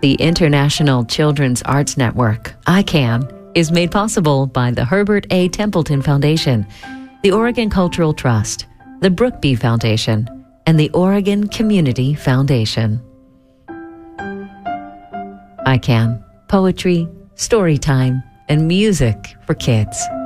The International Children's Arts Network, ICANN, is made possible by the Herbert A. Templeton Foundation, the Oregon Cultural Trust, the Brookby Foundation, and the Oregon Community Foundation. ICANN, poetry, story time, and music for kids.